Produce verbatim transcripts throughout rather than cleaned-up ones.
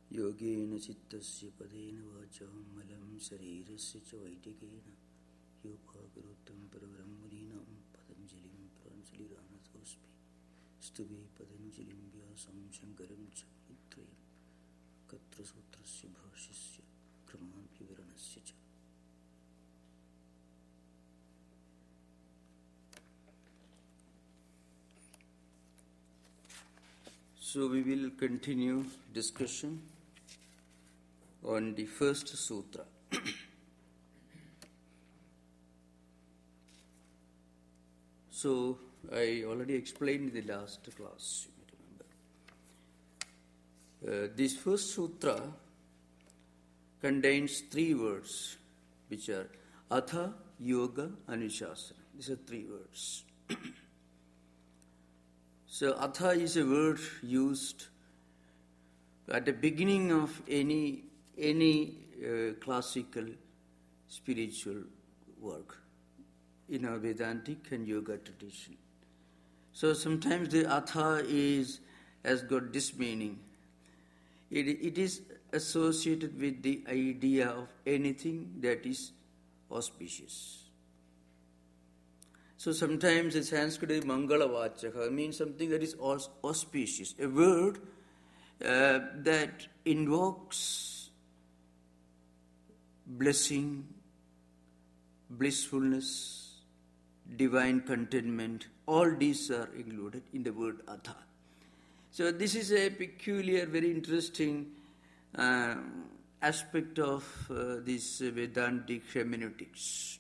Yogena Chittasya Padena Vacham Malam Sarirasya Cha Vaitikena Yopagarutam Parabrahmaninam Patanjalim Pranjaliranathospi Stuvi Patanjalim Vyasam Shankaram Cha Mitrayam Katra Sutrasya Bhashyasya Kraman Vivaranasya Cha. So we will continue discussion on the first sutra. So I already explained in the last class, you may remember. Uh, this first sutra contains three words, which are Atha, Yoga, Anushasana. These are three words. So, Atha is a word used at the beginning of any any uh, classical spiritual work in our Vedantic and Yoga tradition. So, sometimes the Atha is has got this meaning. It, it is associated with the idea of anything that is auspicious. So sometimes the Sanskrit Mangala Vachaka means something that is auspicious, a word uh, that invokes blessing, blissfulness, divine contentment. All these are included in the word Atha. So this is a peculiar, very interesting uh, aspect of uh, this Vedantic hermeneutics.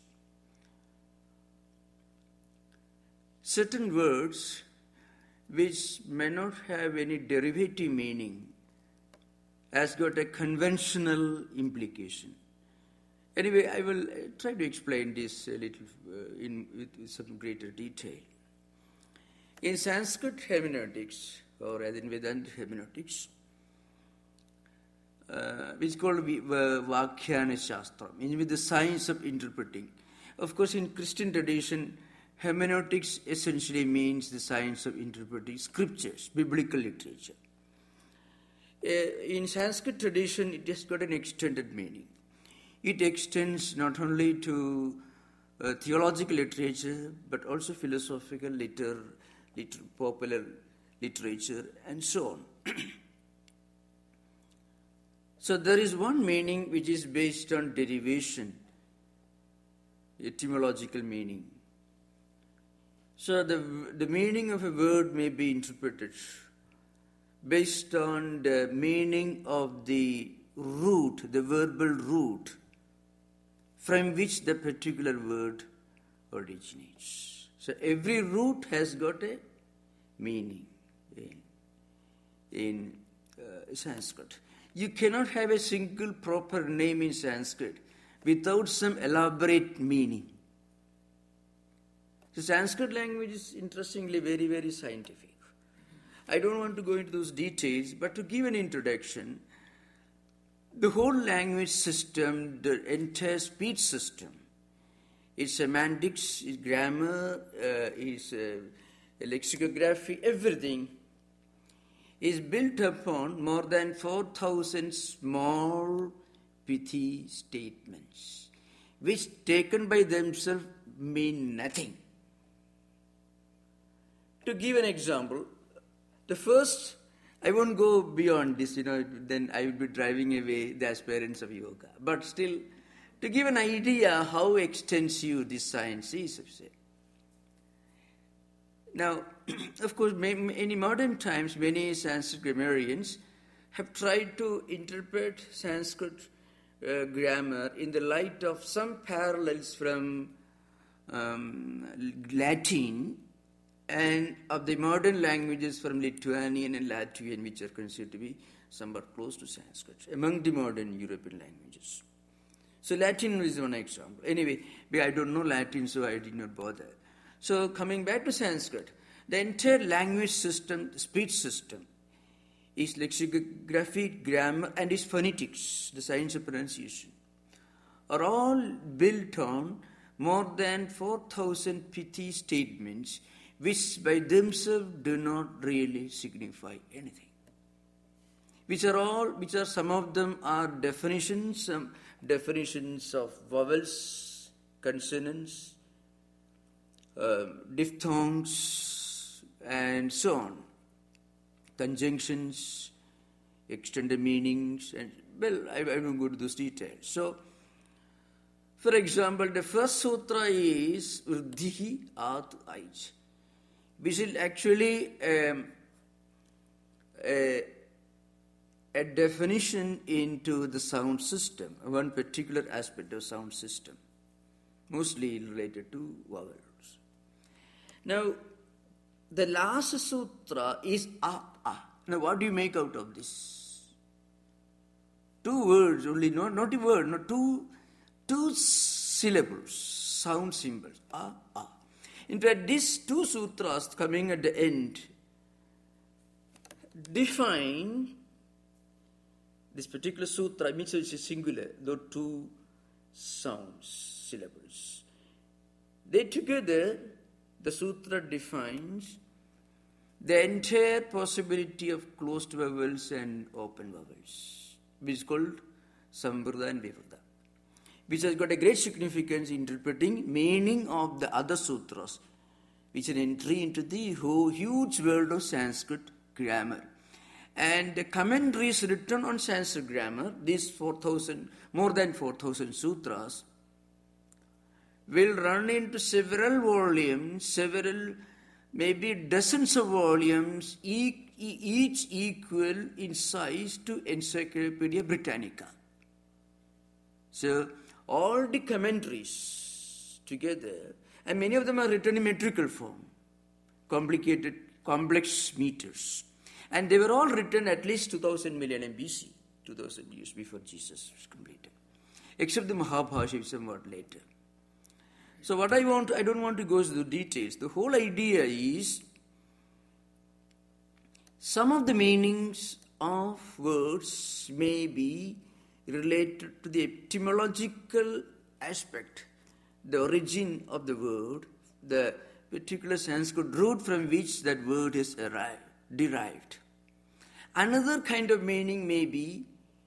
Certain words which may not have any derivative meaning has got a conventional implication. Anyway, I will try to explain this a little uh, in with some greater detail. In Sanskrit hermeneutics, or as in Vedanta hermeneutics, uh, which is called Vakhyana Shastra, means with the science of interpreting. Of course, in Christian tradition, hermeneutics essentially means the science of interpreting scriptures, biblical literature. Uh, in Sanskrit tradition, it has got an extended meaning. It extends not only to uh, theological literature, but also philosophical, liter, liter, popular literature, and so on. So there is one meaning which is based on derivation, etymological meaning. So the, the meaning of a word may be interpreted based on the meaning of the root, the verbal root, from which the particular word originates. So every root has got a meaning in, in uh, Sanskrit. You cannot have a single proper name in Sanskrit without some elaborate meaning. The Sanskrit language is interestingly very, very scientific. I don't want to go into those details, but to give an introduction, the whole language system, the entire speech system, its semantics, its grammar, uh, its uh, lexicography, everything is built upon more than four thousand small, pithy statements, which taken by themselves mean nothing. To give an example, the first, I won't go beyond this, you know, then I will be driving away the aspirants of yoga. But still, to give an idea how extensive this science is, I say. Now, of course, in modern times, many Sanskrit grammarians have tried to interpret Sanskrit uh, grammar in the light of some parallels from um, Latin and of the modern languages from Lithuanian and Latvian, which are considered to be somewhat close to Sanskrit, among the modern European languages. So Latin is one example. Anyway, I don't know Latin, so I did not bother. So coming back to Sanskrit, the entire language system, speech system, is lexicography, grammar, and its phonetics, the science of pronunciation, are all built on more than four thousand pithy statements which by themselves do not really signify anything. which are all, which are some of them are definitions, some definitions of vowels, consonants, uh, diphthongs, and so on, conjunctions, extended meanings, and well, I, I won't go to those details. So, for example, the first sutra is Vruddhihi Atu Aij, which is actually um, a, a definition into the sound system, one particular aspect of sound system, mostly related to vowels. Now, the last sutra is A A. Now, what do you make out of this? Two words only, not, not a word, not two, two syllables, sound symbols, A, A. In fact, these two sutras coming at the end define this particular sutra, means it's a singular, though two sounds, syllables. They together, the sutra defines the entire possibility of closed vowels and open vowels, which is called Samvrta and Vivrta, which has got a great significance in interpreting meaning of the other sutras, which is an entry into the whole huge world of Sanskrit grammar. And the commentaries written on Sanskrit grammar, these four thousand, more than four thousand sutras, will run into several volumes, several, maybe dozens of volumes, each equal in size to Encyclopedia Britannica. So, all the commentaries together, and many of them are written in metrical form, complicated, complex meters. And they were all written at least two thousand millennium B C, two thousand years before Jesus was completed, except the Mahabhashya, which is somewhat later. So what I want, I don't want to go into the details. The whole idea is some of the meanings of words may be related to the etymological aspect, the origin of the word, the particular Sanskrit root from which that word is arrived, derived. Another kind of meaning may be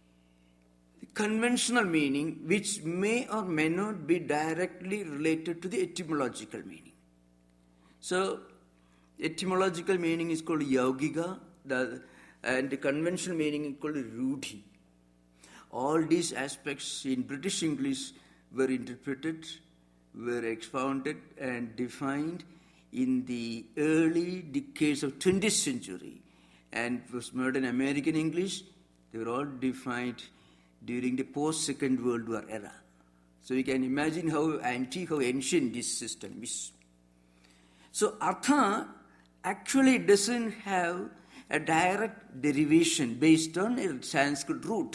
conventional meaning, which may or may not be directly related to the etymological meaning. So, etymological meaning is called yaugika, the, and the conventional meaning is called rudhi. All these aspects in British English were interpreted, were expounded and defined in the early decades of twentieth century. And for modern American English, they were all defined during the post-Second World War era. So you can imagine how antique, how ancient this system is. So Artha actually doesn't have a direct derivation based on a Sanskrit root.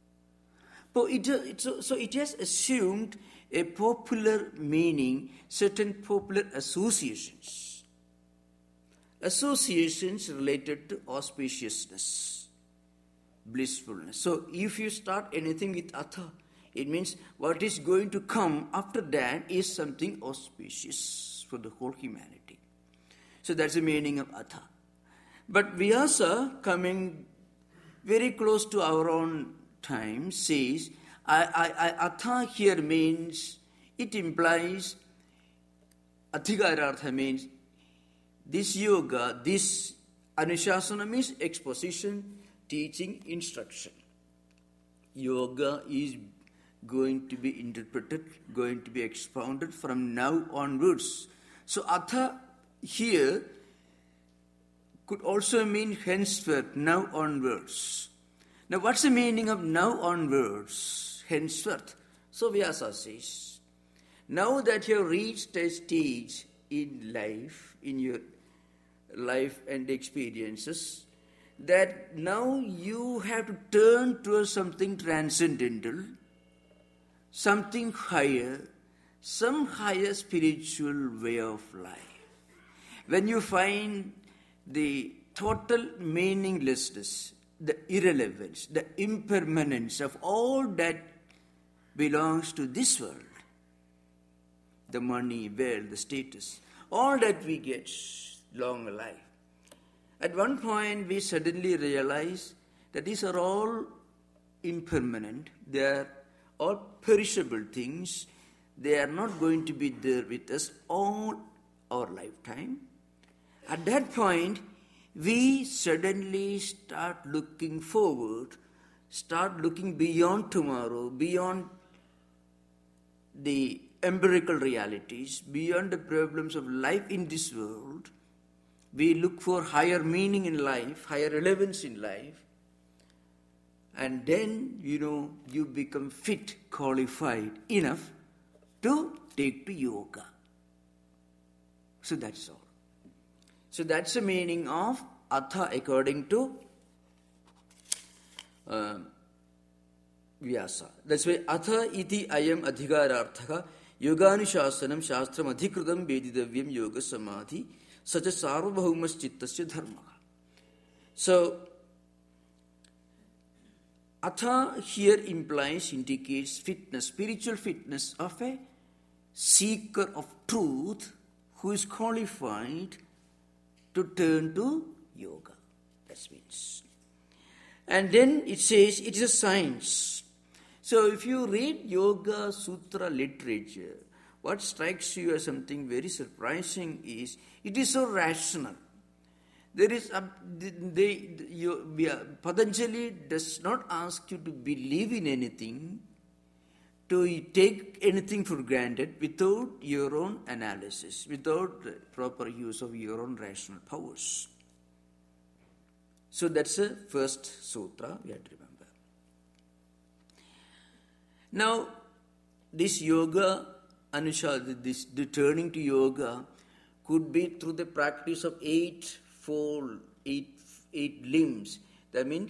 So it, it, so it has assumed a popular meaning, certain popular associations. Associations related to auspiciousness, blissfulness. So if you start anything with Atha, it means what is going to come after that is something auspicious for the whole humanity. So that's the meaning of Atha. But Vyasa, coming very close to our own time, says, I, I, I, Atha here means, it implies, Adhikarartha means, this yoga, this Anushasana means exposition, teaching, instruction. Yoga is going to be interpreted, going to be expounded from now onwards. So Atha here could also mean henceforth, now onwards. Now what's the meaning of now onwards, henceforth? So Vyasa says, now that you have reached a stage in life, in your life and experiences, that now you have to turn towards something transcendental, something higher, some higher spiritual way of life. When you find the total meaninglessness, the irrelevance, the impermanence of all that belongs to this world, the money, wealth, the status, all that we get long alive. At one point, we suddenly realize that these are all impermanent, they are all perishable things, they are not going to be there with us all our lifetime. At that point, we suddenly start looking forward, start looking beyond tomorrow, beyond the empirical realities, beyond the problems of life in this world. We look for higher meaning in life, higher relevance in life. And then, you know, you become fit, qualified enough to take to yoga. So that's all. So that's the meaning of Atha according to uh, Vyasa. That's why Atha iti ayam adhikararthaka yoganushāsanam shāstram adhikrutam vedidavyam yoga samadhi sacha sarvabhaumas chittasya dharma. So, Atha here implies, indicates fitness, spiritual fitness of a seeker of truth who is qualified to turn to yoga. That means. And then it says it is a science. So if you read Yoga Sutra literature, what strikes you as something very surprising is it is so rational. There is a, they, you, Patanjali does not ask you to believe in anything, to take anything for granted without your own analysis, without the proper use of your own rational powers. So that's the first sutra we have to remember. Now, this yoga, Anusha, this the turning to yoga could be through the practice of eight fold, eight, eight limbs. That means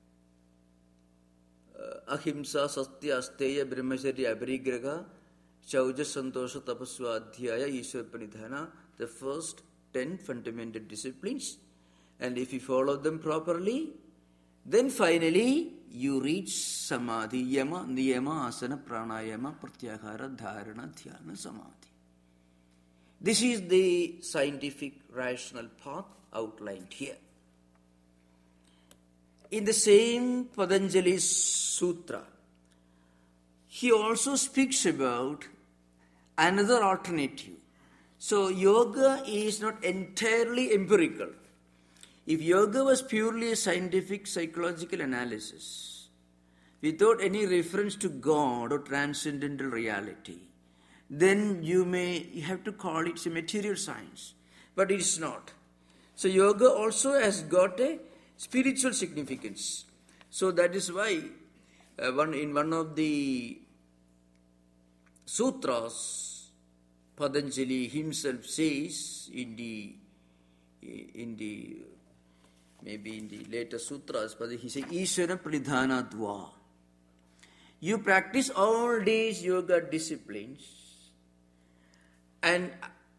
uh, ahimsa, satya, asteya, brahmacharya, aparigraha, chauja, santosha, tapasva, adhyaya, ishwar pranidhana, the first ten fundamental disciplines. And if you follow them properly, then finally you reach samadhi, yama, niyama, asana, pranayama, pratyahara, dharana, dhyana, samadhi. This is the scientific rational path outlined here. In the same Patanjali Sutra, he also speaks about another alternative. So yoga is not entirely empirical. If yoga was purely a scientific psychological analysis, without any reference to God or transcendental reality, then you may you have to call it a material science. But it is not. So yoga also has got a spiritual significance. So that is why uh, one in one of the sutras, Patanjali himself says in the in the maybe in the later sutras, but he says Ishvara pranidhanadva. You practice all these yoga disciplines, and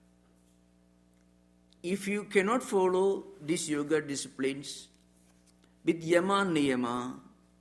if you cannot follow these yoga disciplines with yama niyama,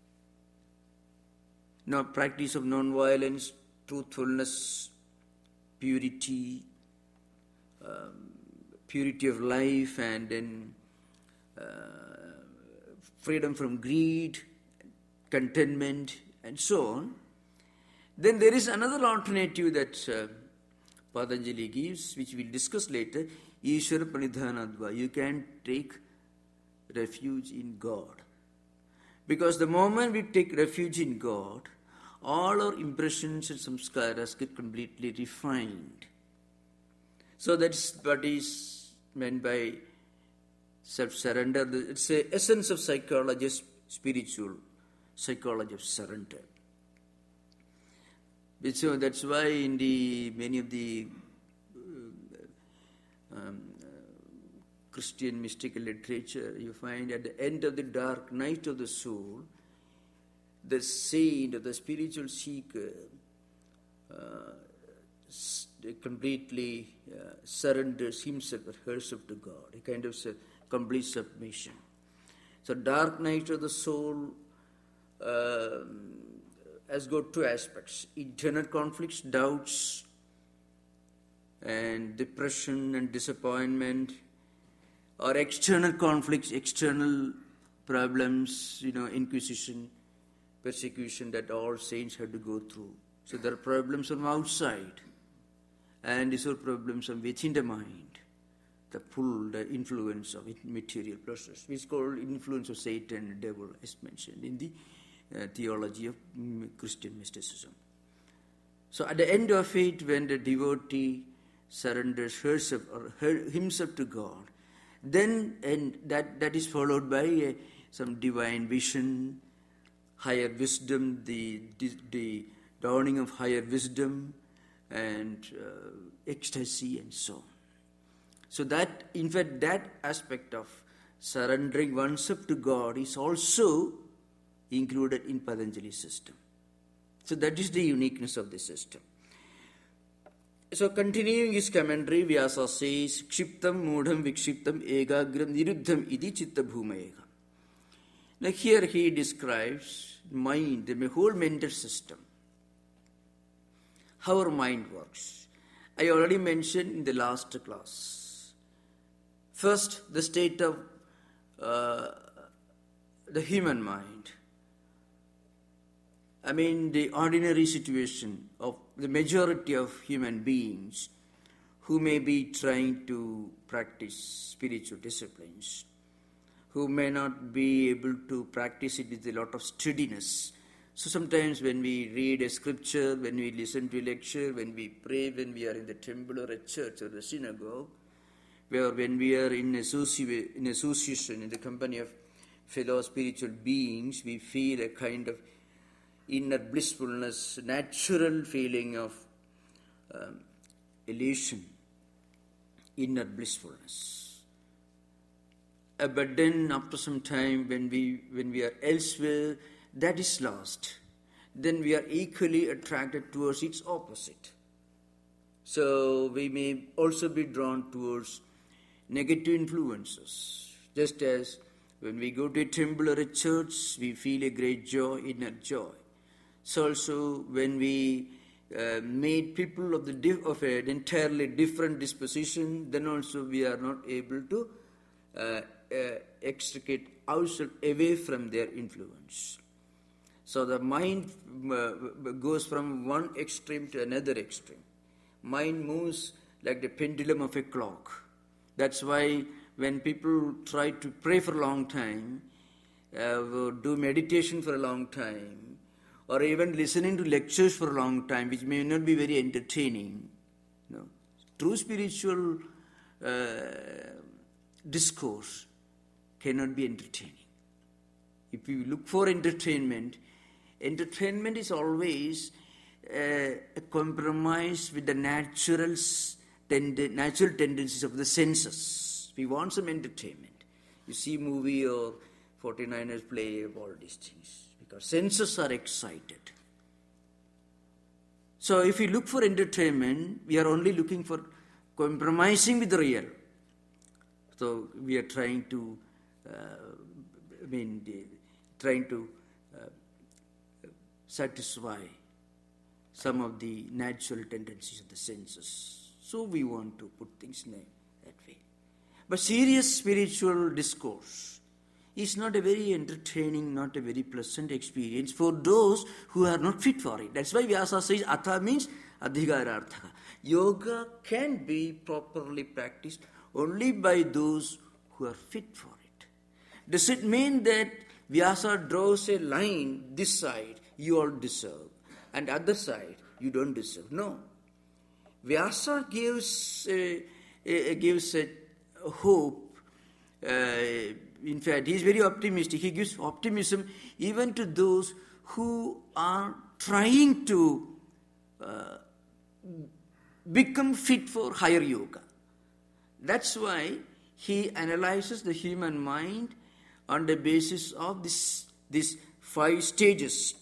no practice of non-violence, truthfulness, purity, um, purity of life, and then uh, freedom from greed, contentment, and so on, then there is another alternative that uh, Patanjali gives, which we'll discuss later, Ishvara pranidhanadva. You can take refuge in God. Because the moment we take refuge in God, all our impressions and samskaras get completely refined. So that's what is meant by self-surrender. It's the essence of psychology, spiritual psychology of surrender. So that's why in the many of the uh, um, uh, Christian mystical literature, you find at the end of the dark night of the soul, the saint or the spiritual seeker uh, completely uh, surrenders himself or herself to God, a kind of complete submission. So dark night of the soul uh, has got two aspects: internal conflicts, doubts, and depression and disappointment, or external conflicts, external problems, you know, inquisition, persecution that all saints had to go through. So there are problems from outside, and these are problems from within the mind, the pull, the influence of material pleasures, which is called influence of Satan and the devil, as mentioned in the uh, theology of Christian mysticism. So at the end of it, when the devotee surrenders herself or her, himself to God, then and that, that is followed by uh, some divine vision, higher wisdom, the, the, the dawning of higher wisdom, and uh, ecstasy, and so on. So that, in fact, that aspect of surrendering oneself to God is also included in Patanjali's system. So that is the uniqueness of the system. So continuing his commentary, Vyasa says, Kshiptam mudham vikshiptam egagram niruddham iti chitta bhumayega. Now here he describes mind, the whole mental system, how our mind works. I already mentioned in the last class. First, the state of uh, the human mind. I mean, the ordinary situation of the majority of human beings who may be trying to practice spiritual disciplines, who may not be able to practice it with a lot of steadiness. So sometimes when we read a scripture, when we listen to a lecture, when we pray, when we are in the temple or a church or a synagogue, where when we are in, associ- in association, in the company of fellow spiritual beings, we feel a kind of inner blissfulness, natural feeling of um, elation, inner blissfulness. Uh, but then after some time, when we when we are elsewhere, that is lost. Then we are equally attracted towards its opposite. So we may also be drawn towards negative influences. Just as when we go to a temple or a church, we feel a great joy, inner joy. So also when we uh, meet people of the diff- of an entirely different disposition, then also we are not able to uh, uh, extricate ourselves away from their influence. So the mind uh, goes from one extreme to another extreme. Mind moves like the pendulum of a clock. That's why when people try to pray for a long time, uh, do meditation for a long time, or even listening to lectures for a long time, which may not be very entertaining, you know, true spiritual uh, discourse cannot be entertaining. If you look for entertainment, entertainment is always uh, a compromise with the natural, tend- natural tendencies of the senses. We want some entertainment. You see movie or forty-niners play of all these things, because senses are excited. So if we look for entertainment, we are only looking for compromising with the real. So we are trying to, uh, I mean, the, trying to uh, satisfy some of the natural tendencies of the senses. So we want to put things in that way. But serious spiritual discourse is not a very entertaining, not a very pleasant experience for those who are not fit for it. That's why Vyasa says Atha means Adhigarartha. Yoga can be properly practiced only by those who are fit for it. Does it mean that Vyasa draws a line, this side you all deserve, and other side you don't deserve? No. Vyasa gives a, a, gives a hope. Uh, in fact, he is very optimistic. He gives optimism even to those who are trying to uh, become fit for higher yoga. That's why he analyzes the human mind on the basis of this, these five stages,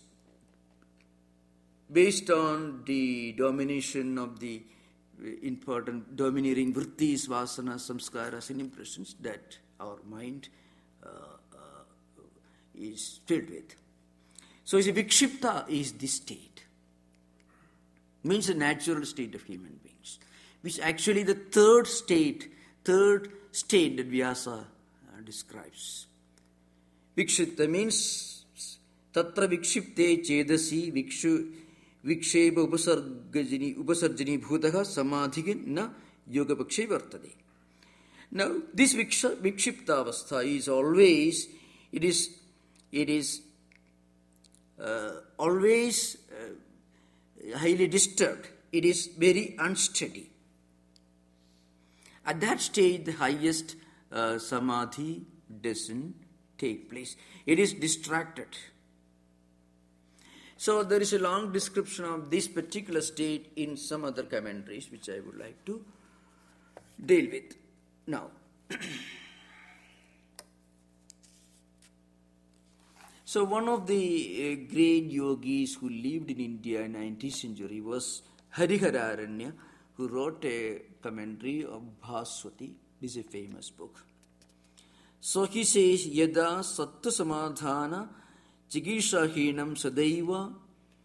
based on the domination of the important domineering vrittis, vasanas, samskaras, and impressions that our mind uh, uh, is filled with. So, is vikshipta is this state, means the natural state of human beings, which actually the third state, third state that Vyasa uh, describes. Vikshipta means tatra vikshipte chedasi vikshu viksheba upasargajini upasarjini bhutaha samadhigin na yoga pakshe vartade. Now this vikshipta avastha is always, it is, it is uh, always uh, highly disturbed. It is very unsteady. At that stage, the highest uh, samadhi doesn't take place. It is distracted. So there is a long description of this particular state in some other commentaries, which I would like to deal with now. So one of the uh, great yogis who lived in India in nineteenth century was Harihararanya, who wrote a commentary of Bhaswati. This is a famous book. So he says, Yada Sattva Samadhana Chigishahinam Sadaiva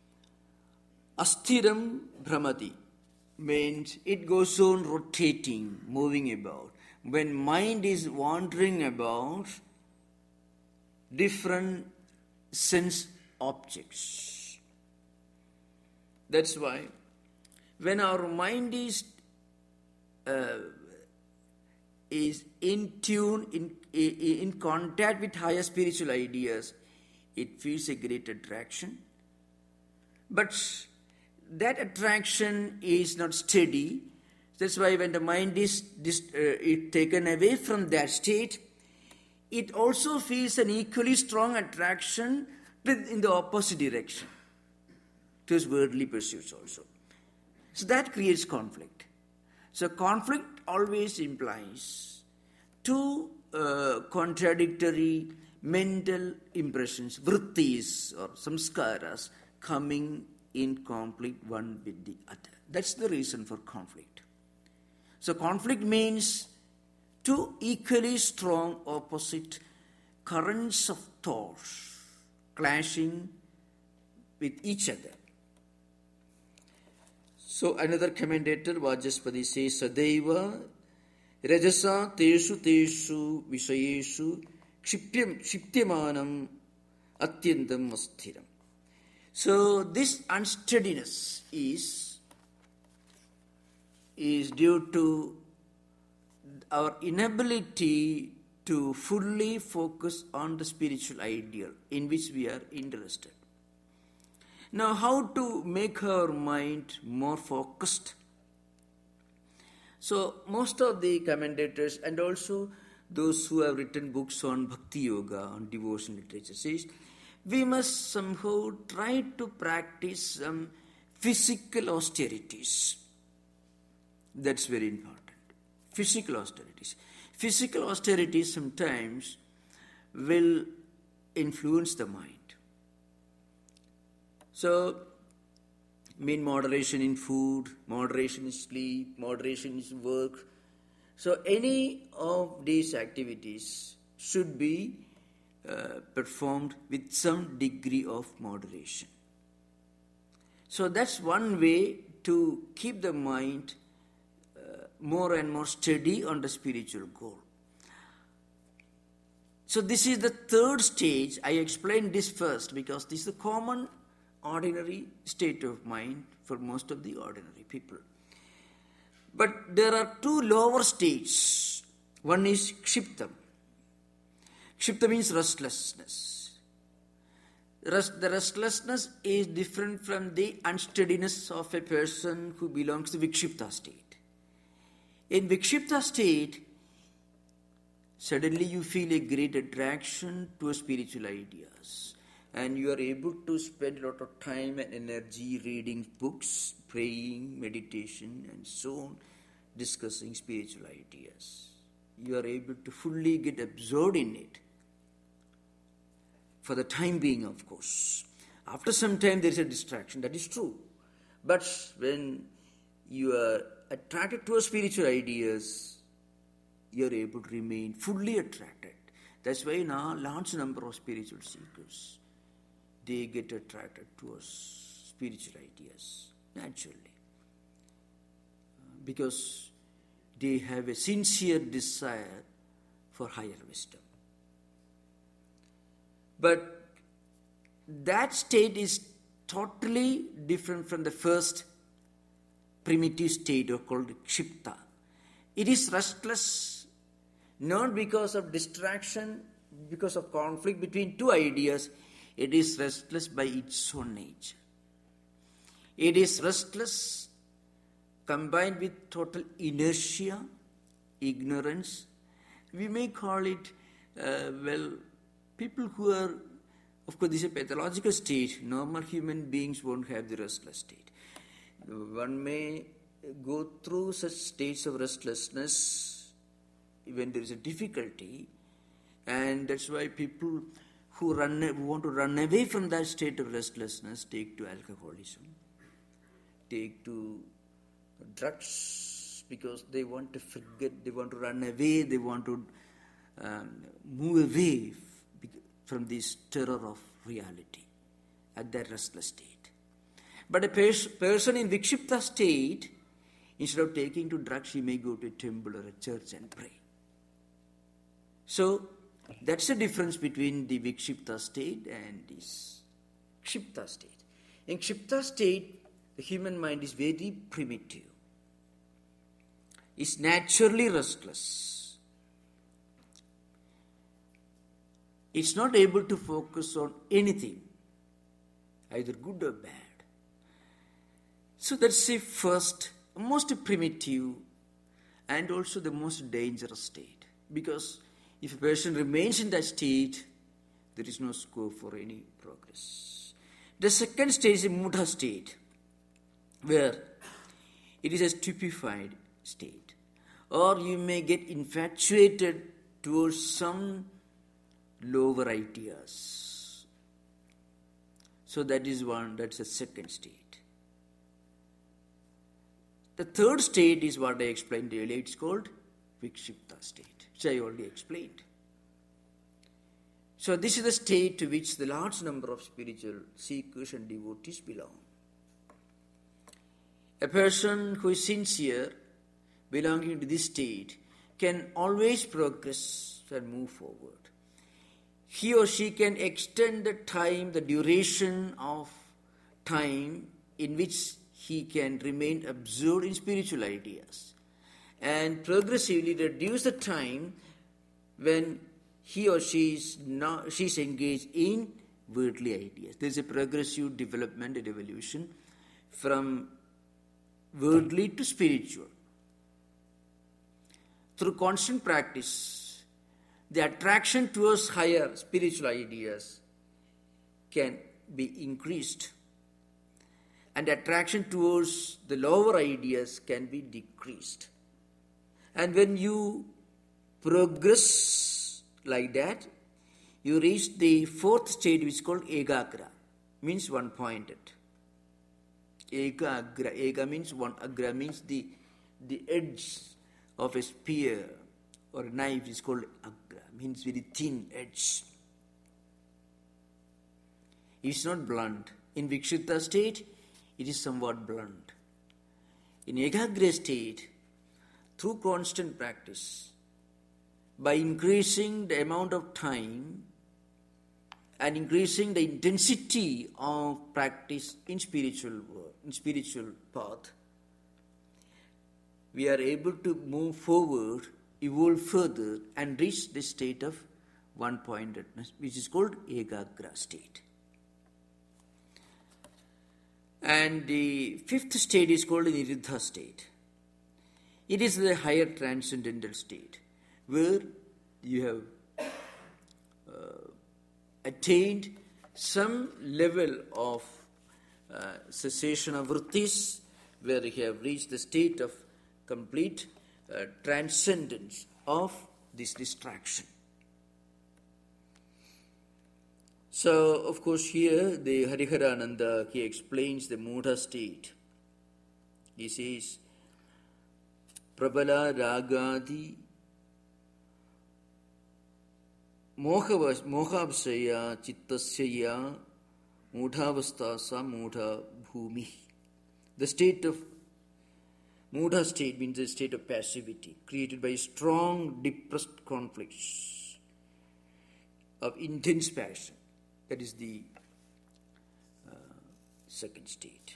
Asthiram Brahmati, means it goes on rotating, moving about. When mind is wandering about different sense objects. That's why when our mind is uh, is in tune, in, in contact with higher spiritual ideas, it feels a great attraction. But that attraction is not steady. That's why when the mind is, is uh, taken away from that state, it also feels an equally strong attraction in the opposite direction, towards worldly pursuits also. So that creates conflict. So conflict always implies two uh, contradictory mental impressions, vrittis or samskaras, coming in conflict one with the other. That's the reason for conflict. So conflict means two equally strong opposite currents of thoughts clashing with each other. So another commentator, Vajaspati, says, Sadaiva Rajasa Teshu Teshu Vishayeshu Kshiptyamanam Atyantam Asthiram. So this unsteadiness is, is due to our inability to fully focus on the spiritual ideal in which we are interested. Now, how to make our mind more focused? So, most of the commentators and also those who have written books on Bhakti Yoga, on devotion literature, says we must somehow try to practice some physical austerities. That's very important. Physical austerities. Physical austerities sometimes will influence the mind. So, mean moderation in food, moderation in sleep, moderation in work. So, any of these activities should be uh, performed with some degree of moderation. So, that's one way to keep the mind uh, more and more steady on the spiritual goal. So, this is the third stage. I explained this first because this is the common ordinary state of mind for most of the ordinary people. But there are two lower stages. One is kshiptam. Kshipta means restlessness. Rest, the restlessness is different from the unsteadiness of a person who belongs to vikshipta state. In vikshipta state, suddenly you feel a great attraction to spiritual ideas. And you are able to spend a lot of time and energy reading books, praying, meditation, and so on, discussing spiritual ideas. You are able to fully get absorbed in it. For the time being, of course. After some time, there is a distraction. That is true. But when you are attracted to spiritual ideas, you are able to remain fully attracted. That's why now large number of spiritual seekers, they get attracted towards spiritual ideas naturally because they have a sincere desire for higher wisdom. But that state is totally different from the first primitive state called kshipta. It is restless not because of distraction, because of conflict between two ideas. It is restless by its own nature. It is restless combined with total inertia, ignorance. We may call it, uh, well, people who are, of course, this is a pathological state. Normal human beings won't have the restless state. One may go through such states of restlessness when there is a difficulty, and that's why people who run, who want to run away from that state of restlessness take to alcoholism, take to drugs, because they want to forget, they want to run away, they want to um, move away from this terror of reality at that restless state. But a pers- person in vikshipta state, instead of taking to drugs, he may go to a temple or a church and pray. So, that's the difference between the vikshipta state and this kshipta state. In kshipta state, the human mind is very primitive. It's naturally restless. It's not able to focus on anything, either good or bad. So that's the first, most primitive and also the most dangerous state. Because if a person remains in that state, there is no scope for any progress. The second state is a mudha state, where it is a stupefied state. Or you may get infatuated towards some lower ideas. So that is one, that's the second state. The third state is what I explained earlier. It's called vikshipta state, which I already explained. So this is the state to which the large number of spiritual seekers and devotees belong. A person who is sincere, belonging to this state, can always progress and move forward. He or she can extend the time, the duration of time in which he can remain absorbed in spiritual ideas, and progressively reduce the time when he or she is not, she is engaged in worldly ideas. There is a progressive development and evolution from worldly to spiritual. Through constant practice, the attraction towards higher spiritual ideas can be increased, and attraction towards the lower ideas can be decreased. And when you progress like that, you reach the fourth state, which is called ekagra, means one-pointed. Ekagra, eka means one, agra means the, the edge of a spear or a knife is called agra, means very thin edge. It's not blunt. In vikshipta state, it is somewhat blunt. In ekagra state, through constant practice, by increasing the amount of time and increasing the intensity of practice in spiritual work, in spiritual path, we are able to move forward, evolve further, and reach the state of one-pointedness, which is called ekagra state. And the fifth state is called the niruddha state. It is the higher transcendental state, where you have uh, attained some level of uh, cessation of vrittis, where you have reached the state of complete uh, transcendence of this distraction. So, of course, here the Hariharananda, he explains the mudha state. He says, Prabala ragadi mohabhasaya chittasya mudhavastasa mudha bhumi. The state of mudha state means the state of passivity created by strong depressed conflicts of intense passion. That is the uh, second state.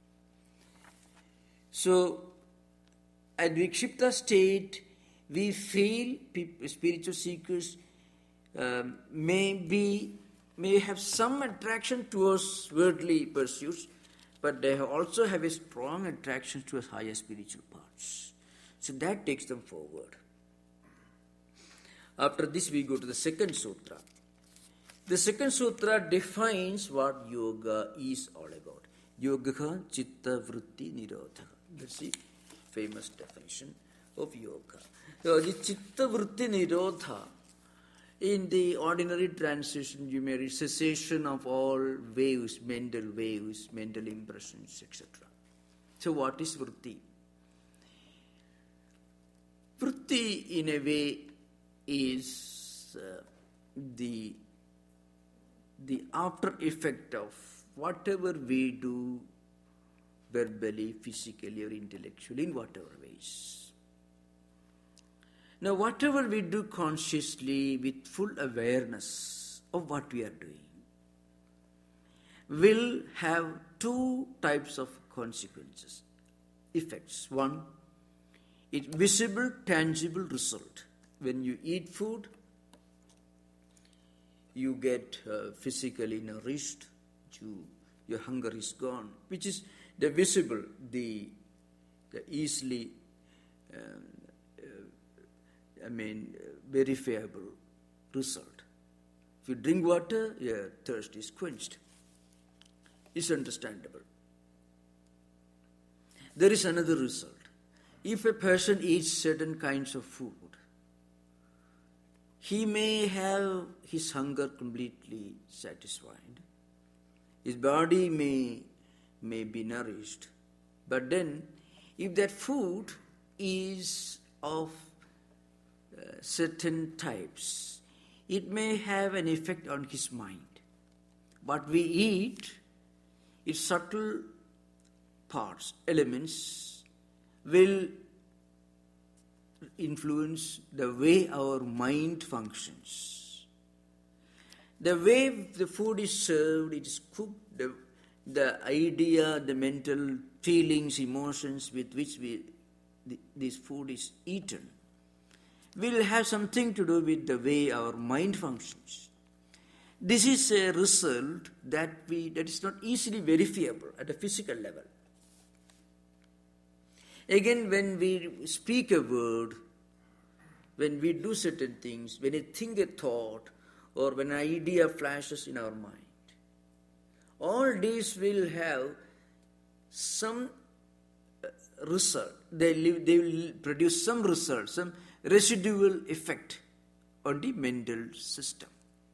So, at Vikshipta state, we feel people, spiritual seekers um, may be, may have some attraction towards worldly pursuits, but they also have a strong attraction towards higher spiritual parts. So that takes them forward. After this, we go to the second sutra. The second sutra defines what yoga is all about. Yoga chitta vritti nirodha. That's the famous definition of yoga. So the chitta vritti nirodha, in the ordinary translation, you may read cessation of all waves, mental waves, mental impressions, et cetera. So what is vritti? Vritti, in a way, is uh, the, the after effect of whatever we do verbally, physically, or intellectually, in whatever ways. Now, whatever we do consciously with full awareness of what we are doing will have two types of consequences, effects. One, it's visible, tangible result. When you eat food, you get uh, physically nourished, you, your hunger is gone, which is the visible, the, the easily, uh, uh, I mean, uh, verifiable result. If you drink water, your thirst is quenched. It's understandable. There is another result. If a person eats certain kinds of food, he may have his hunger completely satisfied. His body may, may be nourished. But then, if that food is of uh, certain types, it may have an effect on his mind. What we eat, its subtle parts, elements, will influence the way our mind functions. The way the food is served, it is cooked, the, the idea, the mental feelings, emotions with which we, the, this food is eaten, will have something to do with the way our mind functions. This is a result that we that is not easily verifiable at a physical level. Again, when we speak a word, when we do certain things, when we think a thought, or when an idea flashes in our mind, all these will have some result. They, live, they will produce some result, some residual effect on the mental system.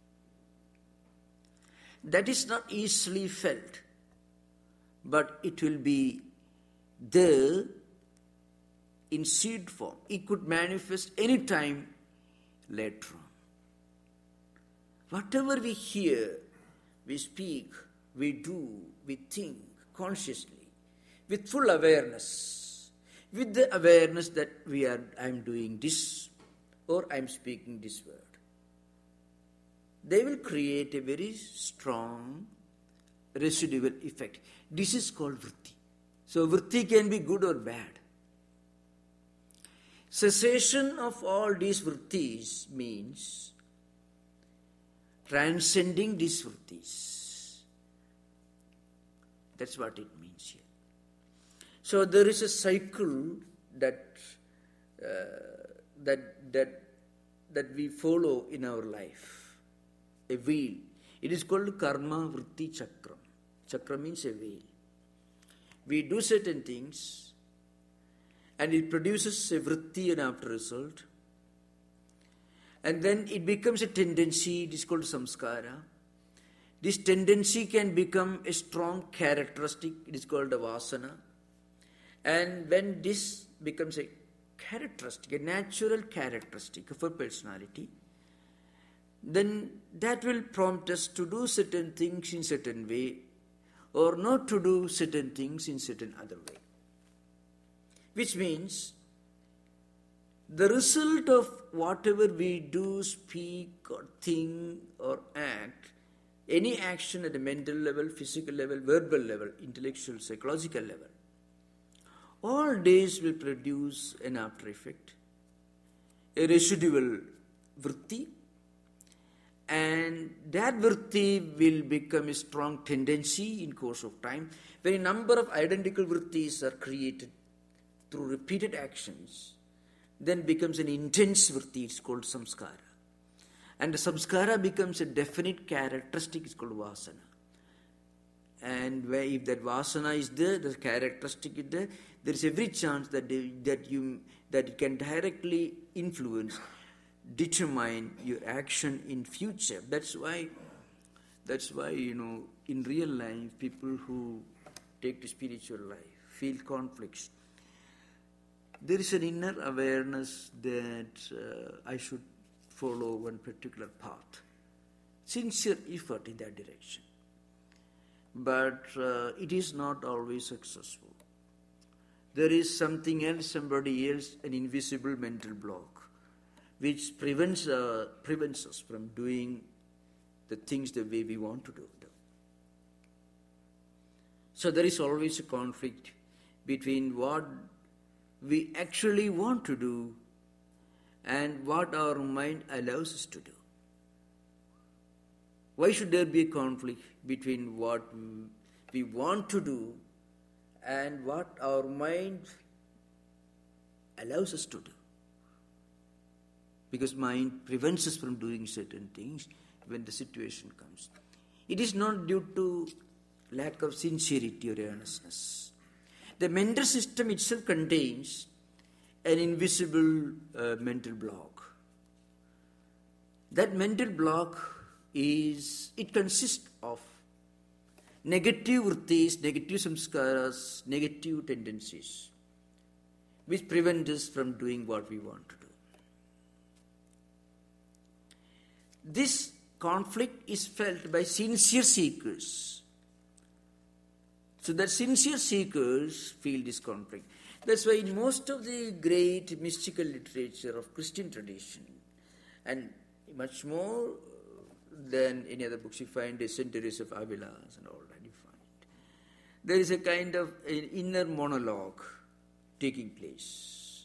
That is not easily felt, but it will be there in seed form. It could manifest any time later on. Whatever we hear, we speak, we do, we think consciously, with full awareness, with the awareness that we are, I am doing this, or I am speaking this word. They will create a very strong residual effect. This is called vritti. So vritti can be good or bad. Cessation of all these vrittis means transcending these vrittis. That's what it means here. So there is a cycle that uh, that that that we follow in our life, a wheel. It is called karma vritti chakram. Chakra means a wheel. We do certain things, and it produces a vritti and after result. And then it becomes a tendency, it is called samskara. This tendency can become a strong characteristic, it is called a vasana. And when this becomes a characteristic, a natural characteristic of a personality, then that will prompt us to do certain things in certain way, or not to do certain things in certain other way. Which means the result of whatever we do, speak, or think, or act any action at a mental level, physical level, verbal level, intellectual, psychological level, all these will produce an after effect, a residual vritti, and that vritti will become a strong tendency in course of time. When a number of identical vrittis are created through repeated actions, then becomes an intense vritti, it's called samskara. And the samskara becomes a definite characteristic, it's called vasana. And where if that vasana is there, the characteristic is there, there is every chance that they, that you that it can directly influence, determine your action in future. That's why, that's why you know in real life people who take to spiritual life feel conflicts. There is an inner awareness that uh, I should follow one particular path, sincere effort in that direction. But uh, it is not always successful. There is something else, somebody else, an invisible mental block, which prevents uh, prevents us from doing the things the way we want to do them. So there is always a conflict between what we actually want to do and what our mind allows us to do. Why should there be a conflict between what we want to do and what our mind allows us to do? Because mind prevents us from doing certain things when the situation comes. It is not due to lack of sincerity or earnestness. The mental system itself contains an invisible uh, mental block. That mental block is, it consists of negative vrittis, negative samskaras, negative tendencies, which prevent us from doing what we want to do. This conflict is felt by sincere seekers. So that sincere seekers feel this conflict. That's why in most of the great mystical literature of Christian tradition, and much more than any other books, you find the Saint Teresa of Avila and all that you find. There is a kind of an inner monologue taking place.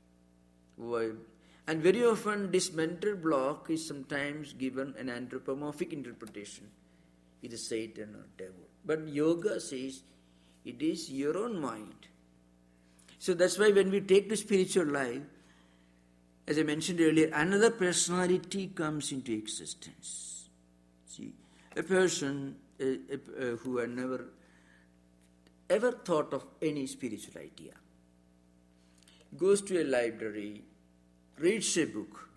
And very often this mental block is sometimes given an anthropomorphic interpretation. It is Satan or devil. But yoga says it is your own mind. So that's why when we take the spiritual life, as I mentioned earlier, another personality comes into existence. See, a person uh, uh, who had never ever thought of any spiritual idea goes to a library, reads a book,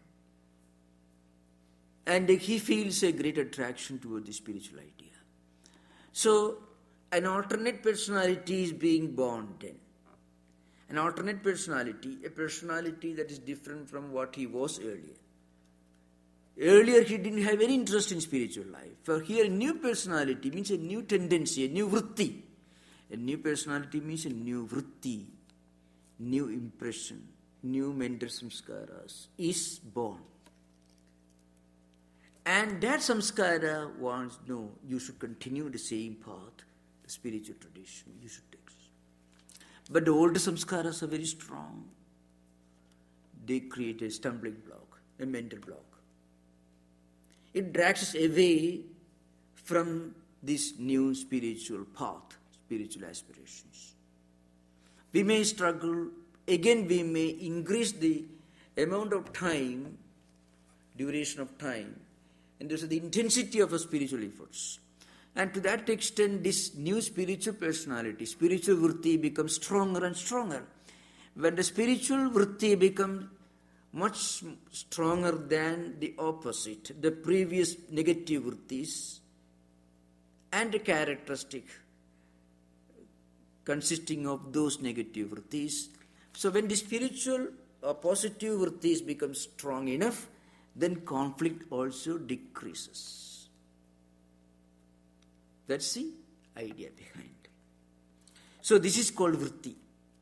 and he feels a great attraction toward the spiritual idea. So, an alternate personality is being born then. An alternate personality, a personality that is different from what he was earlier. Earlier he didn't have any interest in spiritual life. For here, a new personality means a new tendency, a new vritti. A new personality means a new vritti, new impression, new mental samskaras is born. And that samskara wants, no, you should continue the same path, the spiritual tradition, you should take. But the older samskaras are very strong. They create a stumbling block, a mental block. It drags us away from this new spiritual path, spiritual aspirations. We may struggle, again we may increase the amount of time, duration of time, and there's the intensity of our spiritual efforts. And to that extent, this new spiritual personality, spiritual vritti becomes stronger and stronger. When the spiritual vritti becomes much stronger than the opposite, the previous negative vrittis, and the characteristic consisting of those negative vrittis. So when the spiritual or positive vrittis become strong enough, then conflict also decreases. That's the idea behind. So this is called vritti.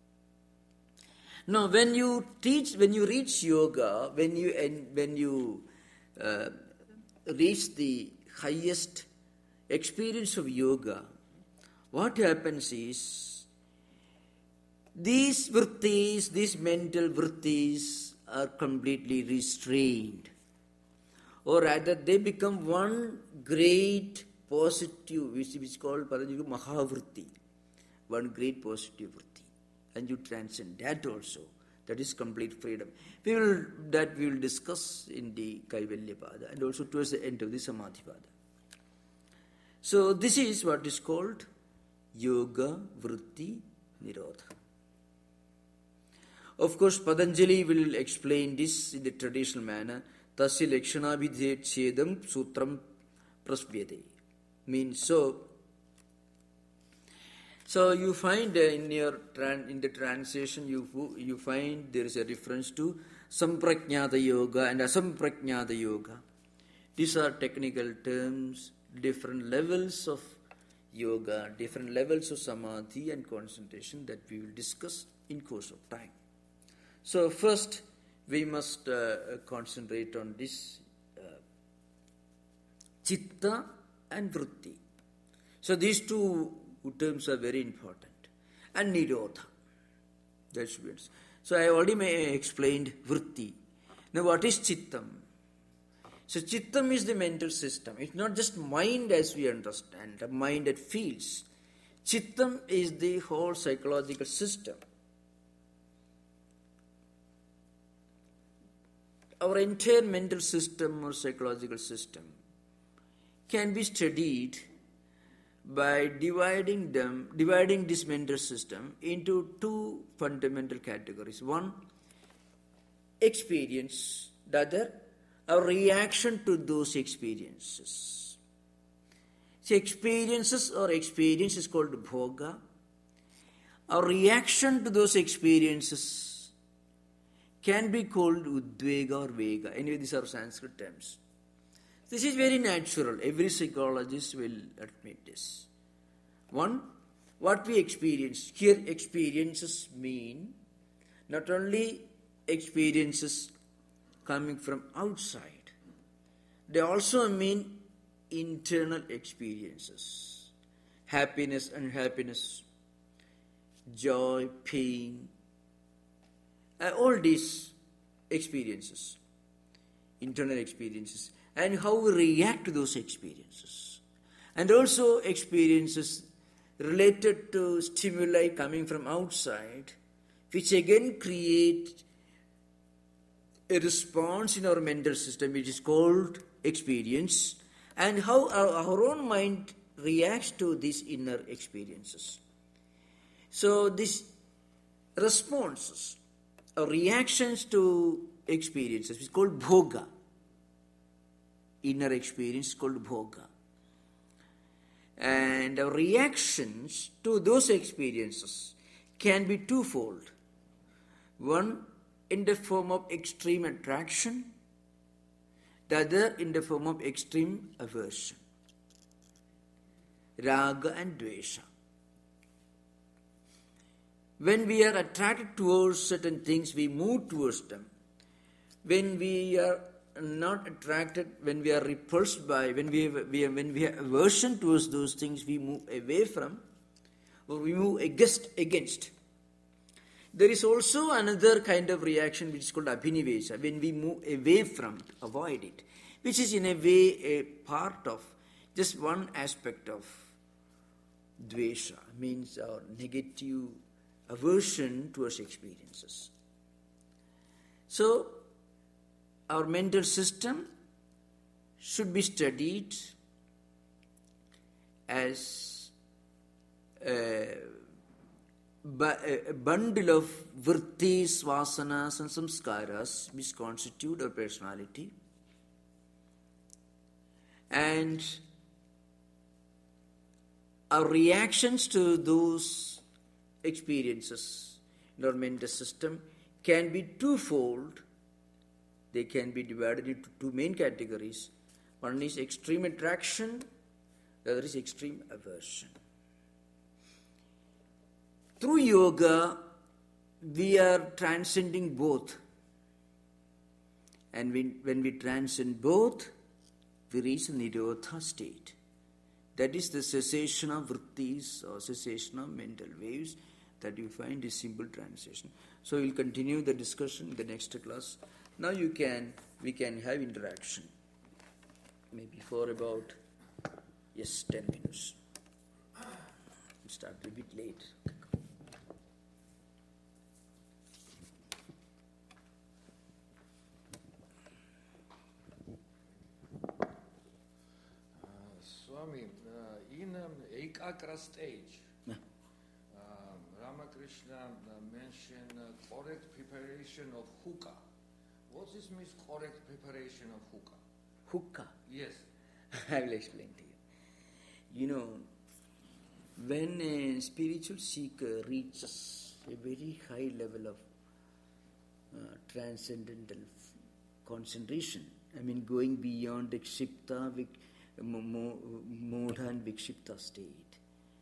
Now, when you teach, when you reach yoga, when you and when you uh, reach the highest experience of yoga, what happens is these vrittis, these mental vrittis are completely restrained. Or rather, they become one great positive, which is called Mahavritti, one great positive vritti. And you transcend that also. That is complete freedom. We will, that we will discuss in the Kaivalya Pada and also towards the end of the Samadhi Pada. So this is what is called Yoga Vritti Nirodha. Of course, Patanjali will explain this in the traditional manner. Tasya Lakshana Vidhetchedam Sutram Praspyate. Means so. So you find uh, in your tran- in the translation you you find there is a reference to Samprajnata Yoga and Asamprajnata Yoga. These are technical terms, different levels of yoga, different levels of samadhi and concentration that we will discuss in course of time. So first we must uh, concentrate on this uh, chitta and vritti. So these two terms are very important. And nirodha. That's weird. So I already may explained vritti. Now what is chittam? So chittam is the mental system. It's not just mind as we understand, the mind that feels. Chittam is the whole psychological system. Our entire mental system or psychological system can be studied by dividing them, dividing this mental system into two fundamental categories. One, experience. The other, a reaction to those experiences. See, experiences or experience is called bhoga. A reaction to those experiences can be called udvega or vega. Anyway, these are Sanskrit terms. This is very natural. Every psychologist will admit this. One, what we experience. Here, experiences mean not only experiences coming from outside, they also mean internal experiences. Happiness, unhappiness, joy, pain, uh, all these experiences, internal experiences, and how we react to those experiences. And also experiences related to stimuli coming from outside, which again create a response in our mental system, which is called experience, and how our, our own mind reacts to these inner experiences. So these responses or reactions to experiences is called bhoga. Inner experience is called bhoga. And our reactions to those experiences can be twofold. One, in the form of extreme attraction, the other in the form of extreme aversion. Raga and dvesha. When we are attracted towards certain things, we move towards them. When we are not attracted, when we are repulsed by, when we have, we have, when we have aversion towards those things, we move away from, or we move against. against. There is also another kind of reaction which is called abhinivesha, when we move away from, avoid it, which is in a way a part of, just one aspect of dvesha, means our negative aversion towards experiences. So, our mental system should be studied as a, a bundle of vrittis, vasanas and samskaras which constitute our personality. And our reactions to those experiences in our mental system can be twofold. They can be divided into two main categories. One is extreme attraction, the other is extreme aversion. Through yoga, we are transcending both. And when, when we transcend both, there is a nirodha state. That is the cessation of vrittis or cessation of mental waves that you find is simple translation. So we'll continue the discussion in the next class. Now you can, we can have interaction. Maybe for about, yes, ten minutes. We'll start a bit late. Swami, uh, in um, Ekakra stage, Yeah. um, Ramakrishna uh, mentioned uh, correct preparation of hookah. What is means correct preparation of hookah? Hookah. Yes. I will explain to you. You know, when a spiritual seeker reaches a very high level of uh, transcendental f- concentration, I mean going beyond Vikshipta, Vik, mo- mo- Modha and Vikshipta state,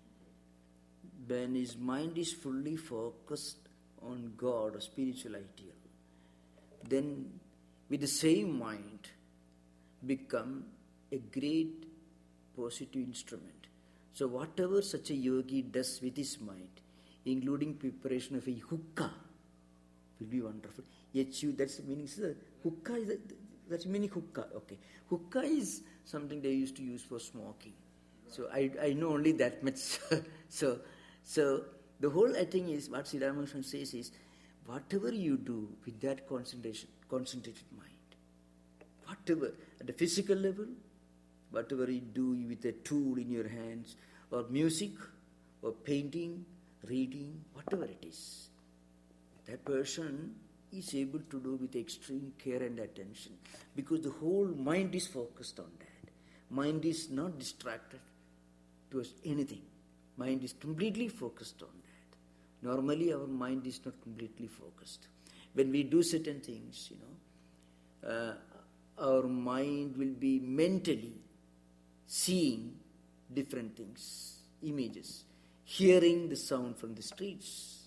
when his mind is fully focused on God or spiritual ideal, then with the same mind become a great positive instrument. So whatever such a yogi does with his mind, including preparation of a hookah, will be wonderful. H U, that's the meaning. So hookah is, that's the meaning hookah. Okay. Hookah is something they used to use for smoking. So I, I know only that much. so, so the whole thing is, what Sri Ramakrishna says is, whatever you do with that concentration, concentrated mind, whatever, at the physical level, whatever you do with a tool in your hands, or music, or painting, reading, whatever it is, that person is able to do with extreme care and attention, because the whole mind is focused on that. Mind is not distracted towards anything. Mind is completely focused on that. Normally our mind is not completely focused. When we do certain things, you know, uh, our mind will be mentally seeing different things, images, hearing the sound from the streets,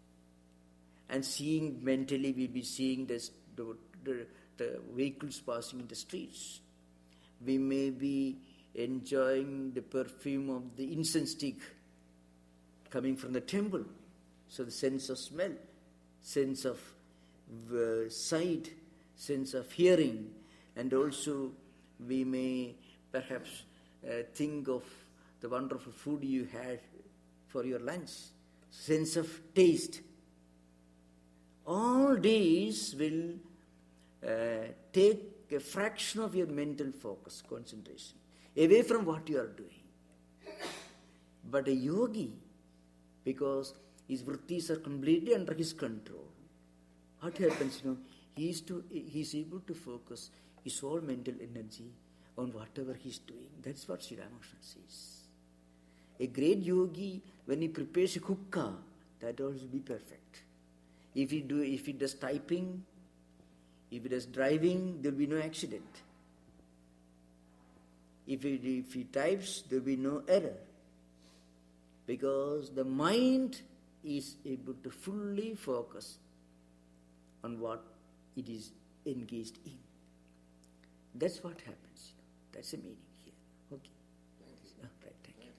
and seeing mentally we'll be seeing the, the, the, the vehicles passing in the streets. We may be enjoying the perfume of the incense stick coming from the temple. So the sense of smell, sense of uh, sight, sense of hearing, and also we may perhaps uh, think of the wonderful food you had for your lunch, sense of taste. All these will uh, take a fraction of your mental focus, concentration, away from what you are doing. But a yogi, because his vrittis are completely under his control, what happens, you know, he is, to, he is able to focus his whole mental energy on whatever he is doing. That's what Sri Ramakrishna says. A great yogi, when he prepares a hookah, that also will be perfect. If he do, if he does typing, if he does driving, there will be no accident. If he, if he types, there will be no error. Because the mind is able to fully focus on what it is engaged in. That's what happens. That's the meaning here. Okay. Thank you. Oh, right, thank you.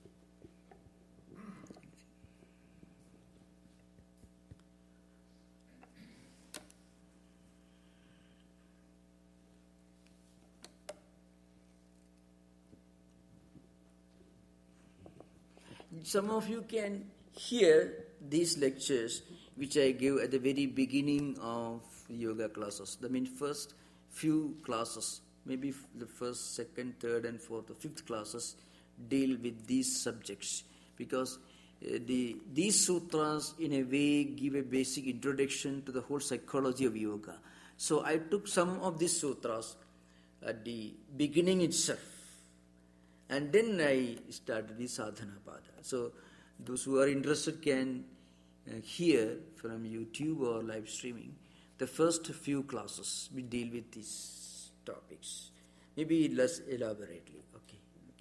Some of you can hear these lectures which I give at the very beginning of yoga classes. I mean, first few classes, maybe the first, second, third, and fourth, or fifth classes deal with these subjects, because uh, the these sutras in a way give a basic introduction to the whole psychology of yoga. So I took some of these sutras at the beginning itself, and then I started the sadhana pada. So those who are interested can uh, hear from YouTube or live streaming the first few classes. We deal with these topics, maybe less elaborately. Okay.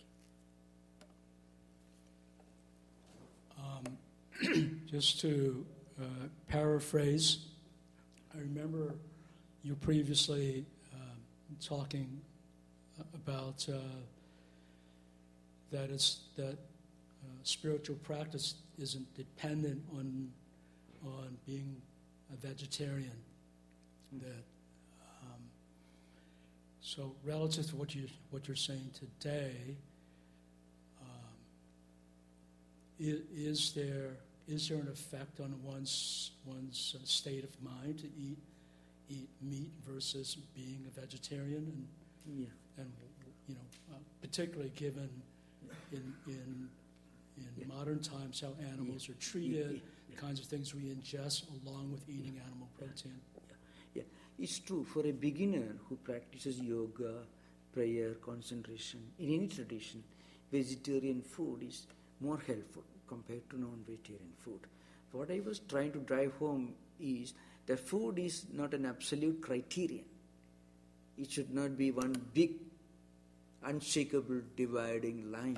okay. Um, just to uh, paraphrase, I remember you previously uh, talking about uh, that it's that uh, spiritual practice isn't dependent on on being a vegetarian. Mm-hmm. That um, so relative to what you what you're saying today, um, is, is there is there an effect on one's one's uh, state of mind to eat eat meat versus being a vegetarian, and yeah. and you know, uh, particularly given in in in yeah. modern times how animals yeah. are treated, yeah. Yeah. the kinds of things we ingest along with eating yeah. animal protein. Yeah. yeah, it's true for a beginner who practices yoga, prayer, concentration. In any tradition, vegetarian food is more helpful compared to non-vegetarian food. What I was trying to drive home is that food is not an absolute criterion. It should not be one big, unshakable dividing line.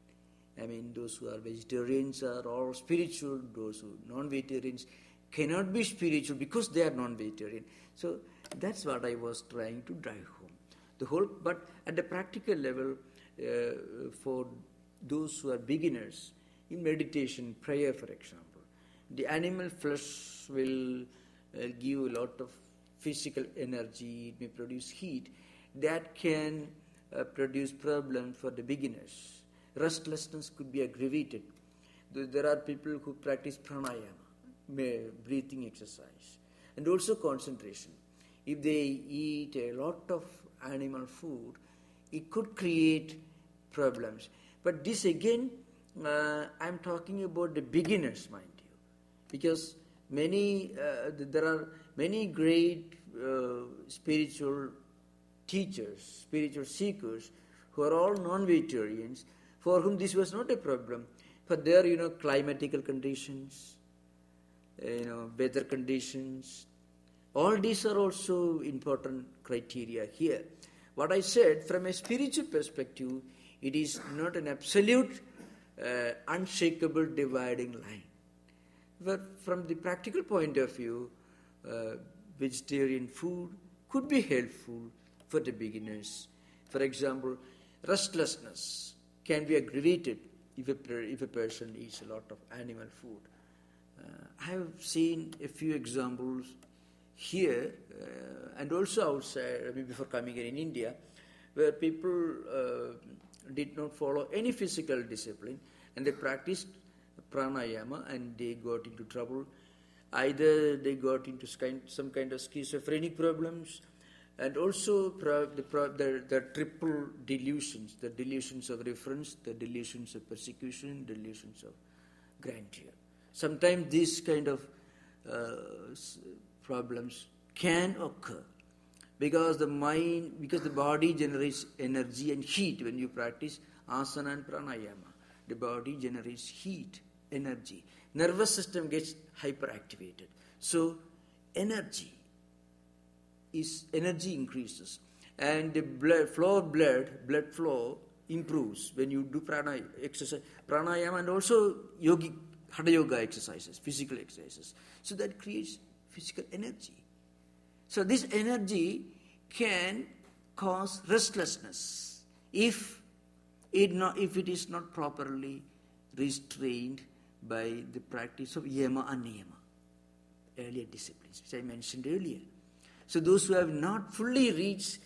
I mean, those who are vegetarians are all spiritual, those who are non-vegetarians cannot be spiritual because they are non-vegetarian. So that's what I was trying to drive home. The whole, but at the practical level, uh, for those who are beginners, in meditation, prayer, for example, the animal flesh will uh, give a lot of physical energy, it may produce heat, that can uh, produce problems for the beginners. Restlessness could be aggravated. There are people who practice pranayama, breathing exercise, and also concentration. If they eat a lot of animal food, it could create problems. But this again, uh, I'm talking about the beginners, mind you, because many uh, there are many great uh, spiritual teachers, spiritual seekers, who are all non-vegetarians, for whom this was not a problem. For their, you know, climatical conditions, you know, weather conditions, all these are also important criteria here. What I said, from a spiritual perspective, it is not an absolute, uh, unshakable dividing line. But from the practical point of view, uh, vegetarian food could be helpful for the beginners. For example, restlessness can be aggravated if a, if a person eats a lot of animal food. Uh, I have seen a few examples here uh, and also outside, I mean before coming here in India, where people uh, did not follow any physical discipline and they practiced pranayama and they got into trouble. Either they got into some kind of schizophrenic problems, and also the, the, the triple delusions, the delusions of reference, the delusions of persecution, delusions of grandeur. Sometimes these kind of uh, problems can occur because the mind, because the body generates energy and heat when you practice asana and pranayama. The body generates heat, energy. Nervous system gets hyperactivated. So energy is energy increases, and the blood flow of blood, blood flow improves when you do pranayama exercise, pranayama, and also yogic hatha yoga exercises, physical exercises. So that creates physical energy. So this energy can cause restlessness if it not if it is not properly restrained by the practice of yama and niyama, earlier disciplines, which I mentioned earlier. So those who have not fully reached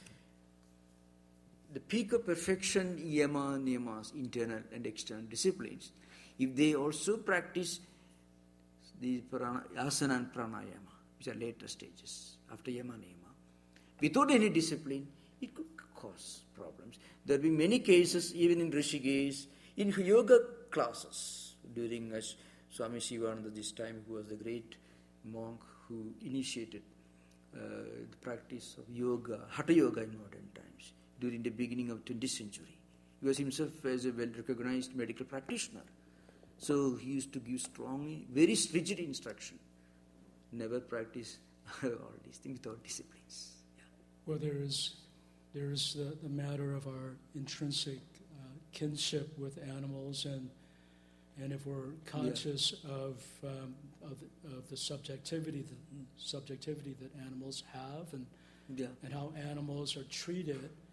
the peak of perfection, yama, niyamas, internal and external disciplines, if they also practice the asana and pranayama, which are later stages after yama, niyama, without any discipline, it could cause problems. There will be many cases, even in Rishikesh, in yoga classes during uh, Swami Shivananda this time, who was the great monk who initiated Uh, the practice of yoga, hatha yoga in modern times, during the beginning of twentieth century. He was himself as a well-recognized medical practitioner. So he used to give strong, very rigid instruction. Never practice all these things without disciplines. Yeah. Well, there is, there is the, the matter of our intrinsic uh, kinship with animals, and and if we're conscious yeah. of, um, of of the subjectivity that subjectivity that animals have, and yeah. and how animals are treated,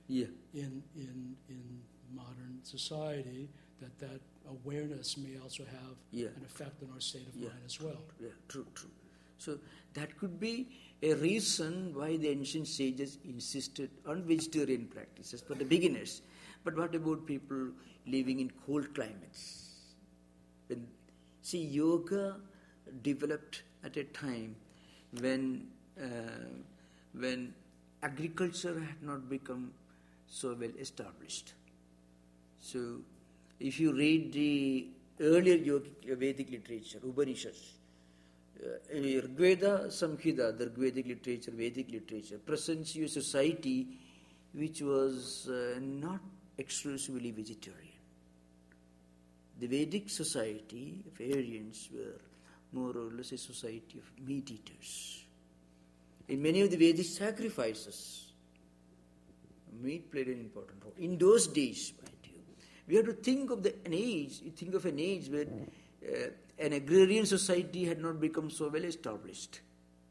Yeah. in, in, in modern society, that that awareness may also have Yeah. an effect on our state of Yeah. mind as well. Yeah, true, true. So that could be a reason why the ancient sages insisted on vegetarian practices for the beginners. But what about people living in cold climates? When, see, yoga developed at a time when uh, when agriculture had not become so well established. So, if you read the earlier yogic, Vedic literature, Upanishads, uh, Rigveda Samhita, the Vedic literature, Vedic literature, presents you a society which was uh, not exclusively vegetarian. The Vedic society of Aryans were more or less a society of meat eaters. In many of the Vedic sacrifices, meat played an important role. In those days, mind you, we have to think of the, an age, you think of an age when uh, an agrarian society had not become so well established.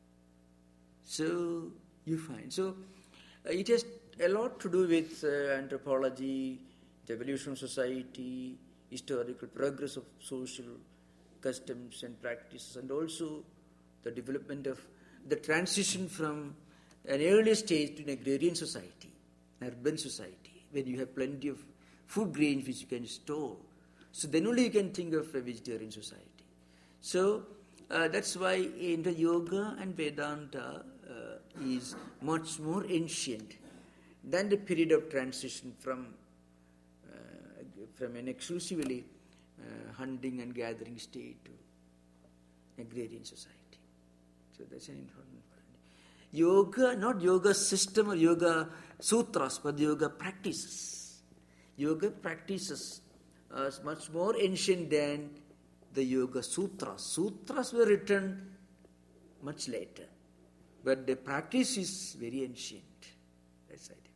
So, you find. So, uh, it has a lot to do with uh, anthropology, the evolution of society, historical progress of social customs and practices, and also the development of the transition from an earlier stage to an agrarian society, an urban society, where you have plenty of food grains which you can store. So then only you can think of a vegetarian society. So uh, that's why in the yoga and Vedanta uh, is much more ancient than the period of transition from uh, from an exclusively uh, hunting and gathering state to agrarian society. So that's an important point. Yoga, not yoga system or yoga sutras, but yoga practices. Yoga practices are much more ancient than the yoga sutras. Sutras were written much later, but the practice is very ancient. That's it.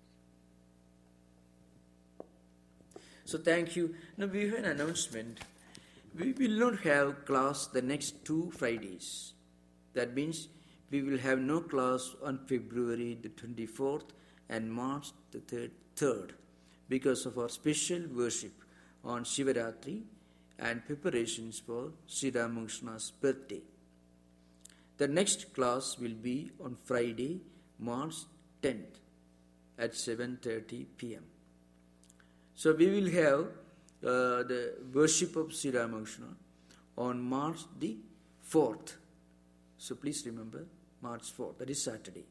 So thank you. Now we have an announcement. We will not have class the next two Fridays. That means we will have no class on February the twenty-fourth and March the third because of our special worship on Shivaratri and preparations for Sri Ramakrishna's birthday. The next class will be on Friday, March tenth at seven thirty p.m. So we will have uh, the worship of Sri Ramakrishna on March the fourth. So please remember, March fourth, that is Saturday.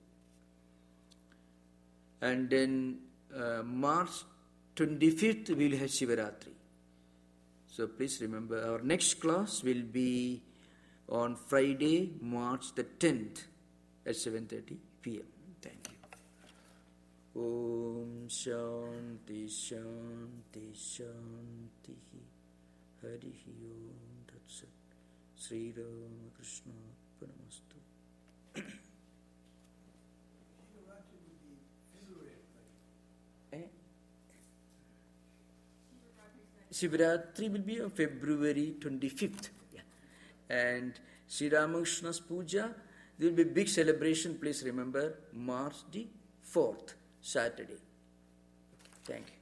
And then uh, March twenty-fifth, we will have Shivaratri. So please remember, our next class will be on Friday, March the tenth at seven thirty p.m. Thank you. Om Shanti Shanti Shanti Hari Om Tat Sat Sri Ramakrishna Namastu. eh? Shivaratri will be on February twenty-fifth. Yeah. And Sri Ramakrishna's Puja, there will be a big celebration, please remember, March the fourth, Saturday. Thank you.